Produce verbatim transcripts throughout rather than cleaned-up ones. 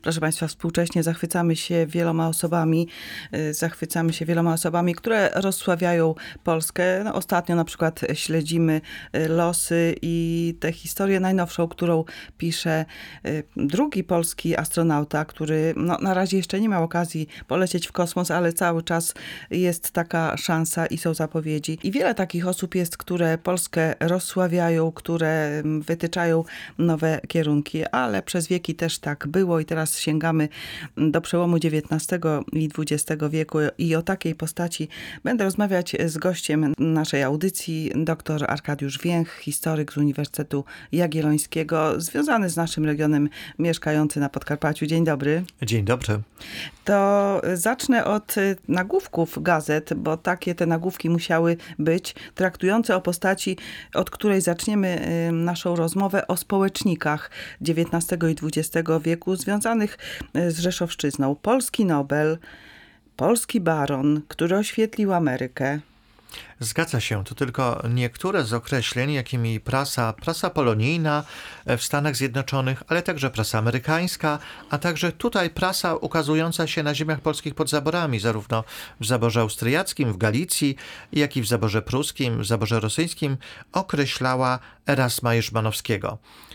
Proszę Państwa, współcześnie zachwycamy się wieloma osobami, y, zachwycamy się wieloma osobami, które rozsławiają Polskę. No, ostatnio na przykład śledzimy y, losy i tę historię najnowszą, którą pisze y, drugi polski astronauta, który no, na razie jeszcze nie miał okazji polecieć w kosmos, ale cały czas jest taka szansa i są zapowiedzi. I wiele takich osób jest, które Polskę rozsławiają, które mm, wytyczają nowe kierunki, ale przez wieki też tak było i teraz sięgamy do przełomu dziewiętnastego i dwudziestego wieku i o takiej postaci będę rozmawiać z gościem naszej audycji, dr Arkadiusz Więch, historyk z Uniwersytetu Jagiellońskiego, związany z naszym regionem, mieszkający na Podkarpaciu. Dzień dobry. Dzień dobry. To zacznę od nagłówków gazet, bo takie te nagłówki musiały być, traktujące o postaci, od której zaczniemy naszą rozmowę, o społecznikach dziewiętnastego i dwudziestego wieku związanych z Rzeszowszczyzną. Polski Nobel, polski baron, który oświetlił Amerykę. Zgadza się, to tylko niektóre z określeń, jakimi prasa, prasa polonijna w Stanach Zjednoczonych, ale także prasa amerykańska, a także tutaj prasa ukazująca się na ziemiach polskich pod zaborami, zarówno w zaborze austriackim, w Galicji, jak i w zaborze pruskim, w zaborze rosyjskim, określała Erasma Jerzmanowskiego.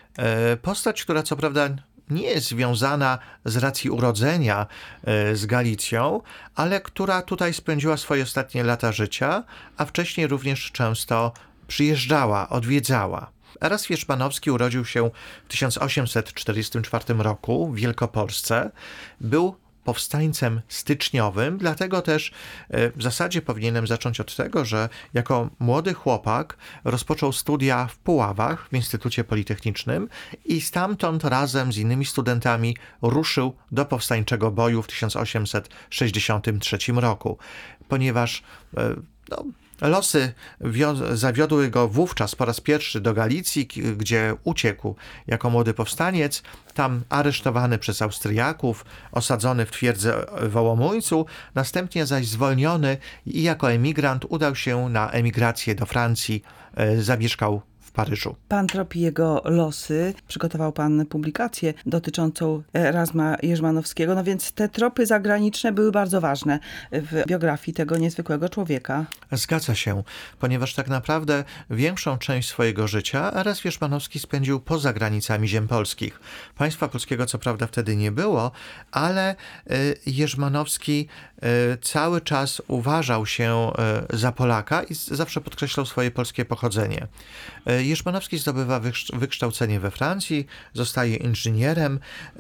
Postać, która co prawda nie jest związana z racji urodzenia z Galicją, ale która tutaj spędziła swoje ostatnie lata życia, a wcześniej również często przyjeżdżała, odwiedzała. Erasm Jerzmanowski urodził się w tysiąc osiemset czterdziestym czwartym roku w Wielkopolsce. Był powstańcem styczniowym, dlatego też w zasadzie powinienem zacząć od tego, że jako młody chłopak rozpoczął studia w Puławach w Instytucie Politechnicznym i stamtąd razem z innymi studentami ruszył do powstańczego boju w tysiąc osiemset sześćdziesiątym trzecim roku, ponieważ no, losy zawiodły go wówczas po raz pierwszy do Galicji, gdzie uciekł jako młody powstaniec, tam aresztowany przez Austriaków, osadzony w twierdzy Wołomuńcu, następnie zaś zwolniony i jako emigrant udał się na emigrację do Francji, zamieszkał w Paryżu. Pan tropi jego losy. Przygotował pan publikację dotyczącą Erasma Jerzmanowskiego, no więc te tropy zagraniczne były bardzo ważne w biografii tego niezwykłego człowieka. Zgadza się, ponieważ tak naprawdę większą część swojego życia Erasm Jerzmanowski spędził poza granicami ziem polskich. Państwa polskiego co prawda wtedy nie było, ale Jerzmanowski cały czas uważał się za Polaka i zawsze podkreślał swoje polskie pochodzenie. Jerzmanowski zdobywa wykształcenie we Francji, zostaje inżynierem,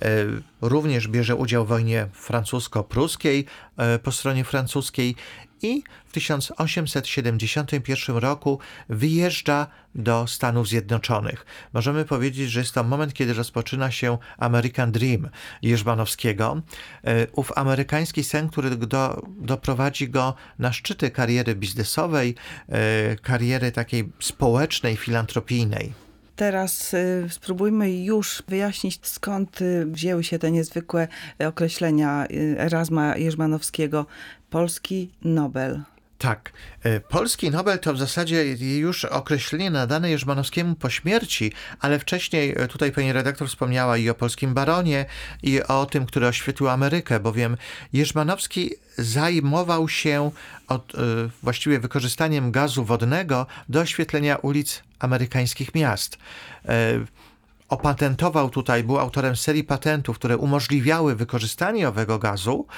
również bierze udział w wojnie francusko-pruskiej po stronie francuskiej i w tysiąc osiemset siedemdziesiątym pierwszym roku wyjeżdża do Stanów Zjednoczonych. Możemy powiedzieć, że jest to moment, kiedy rozpoczyna się American Dream Jerzmanowskiego. Ów amerykański sen, który do, doprowadzi go na szczyty kariery biznesowej, kariery takiej społecznej, filantropijnej. Teraz y, spróbujmy już wyjaśnić, skąd y, wzięły się te niezwykłe określenia y, Erasma Jerzmanowskiego. Polski Nobel. Tak. Polski Nobel to w zasadzie już określenie nadane Jerzmanowskiemu po śmierci, ale wcześniej tutaj pani redaktor wspomniała i o polskim baronie, i o tym, który oświetlił Amerykę, bowiem Jerzmanowski zajmował się od, właściwie wykorzystaniem gazu wodnego do oświetlenia ulic amerykańskich miast. Opatentował tutaj, był autorem serii patentów, które umożliwiały wykorzystanie owego gazu,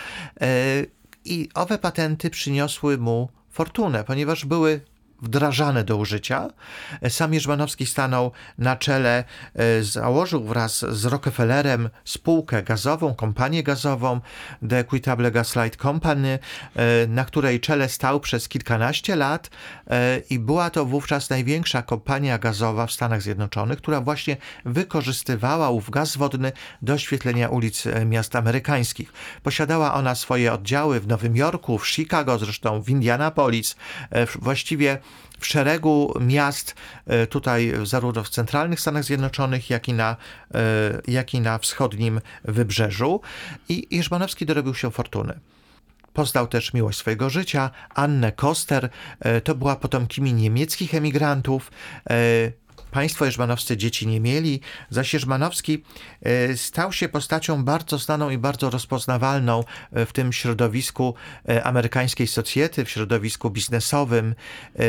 i owe patenty przyniosły mu fortunę, ponieważ były wdrażane do użycia. Sam Jerzmanowski stanął na czele, założył wraz z Rockefellerem spółkę gazową, kompanię gazową, The Equitable Gaslight Company, na której czele stał przez kilkanaście lat i była to wówczas największa kompania gazowa w Stanach Zjednoczonych, która właśnie wykorzystywała ów gaz wodny do oświetlenia ulic miast amerykańskich. Posiadała ona swoje oddziały w Nowym Jorku, w Chicago, zresztą w Indianapolis, właściwie w szeregu miast tutaj zarówno w centralnych Stanach Zjednoczonych, jak i na, jak i na wschodnim wybrzeżu. I Jerzmanowski dorobił się fortuny. Poznał też miłość swojego życia, Annę Koster. To była potomkini niemieckich emigrantów. Państwo jerzmanowscy dzieci nie mieli, zaś Jerzmanowski e, stał się postacią bardzo znaną i bardzo rozpoznawalną e, w tym środowisku e, amerykańskiej socjety, w środowisku biznesowym. E,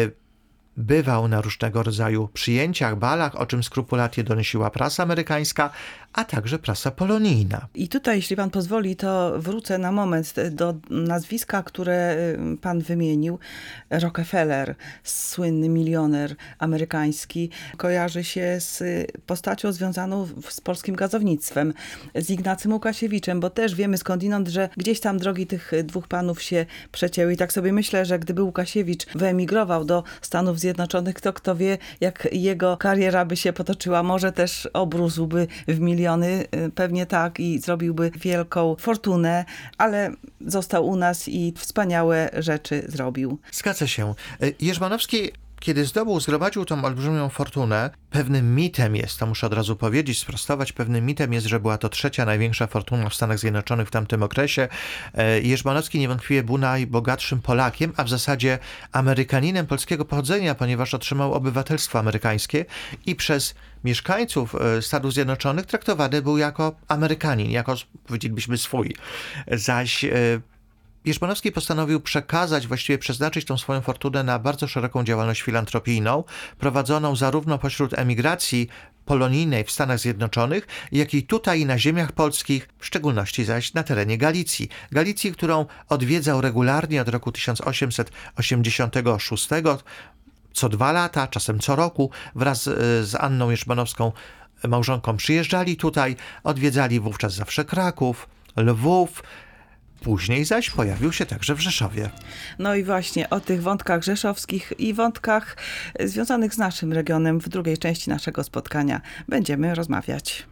Bywał na różnego rodzaju przyjęciach, balach, o czym skrupulatnie donosiła prasa amerykańska, a także prasa polonijna. I tutaj, jeśli pan pozwoli, to wrócę na moment do nazwiska, które pan wymienił. Rockefeller, słynny milioner amerykański, kojarzy się z postacią związaną z polskim gazownictwem, z Ignacym Łukasiewiczem, bo też wiemy skądinąd, że gdzieś tam drogi tych dwóch panów się przecięły. I tak sobie myślę, że gdyby Łukasiewicz wyemigrował do Stanów Zjednoczonych, to kto wie, jak jego kariera by się potoczyła. Może też obrósłby w miliony, pewnie tak, i zrobiłby wielką fortunę, ale został u nas i wspaniałe rzeczy zrobił. Zgadza się. Jerzmanowski, kiedy zdobył, zgromadził tą olbrzymią fortunę, pewnym mitem jest, to muszę od razu powiedzieć, sprostować, pewnym mitem jest, że była to trzecia największa fortuna w Stanach Zjednoczonych w tamtym okresie. Jerzmanowski niewątpliwie był najbogatszym Polakiem, a w zasadzie Amerykaninem polskiego pochodzenia, ponieważ otrzymał obywatelstwo amerykańskie i przez mieszkańców Stanów Zjednoczonych traktowany był jako Amerykanin, jako, powiedzielibyśmy, swój. Zaś Jerzmanowski postanowił przekazać, właściwie przeznaczyć tą swoją fortunę na bardzo szeroką działalność filantropijną, prowadzoną zarówno pośród emigracji polonijnej w Stanach Zjednoczonych, jak i tutaj na ziemiach polskich, w szczególności zaś na terenie Galicji. Galicji, którą odwiedzał regularnie od roku tysiąc osiemset osiemdziesiątego szóstego, co dwa lata, czasem co roku, wraz z Anną Jerzmanowską, małżonką, przyjeżdżali tutaj, odwiedzali wówczas zawsze Kraków, Lwów. Później zaś pojawił się także w Rzeszowie. No i właśnie o tych wątkach rzeszowskich i wątkach związanych z naszym regionem w drugiej części naszego spotkania będziemy rozmawiać.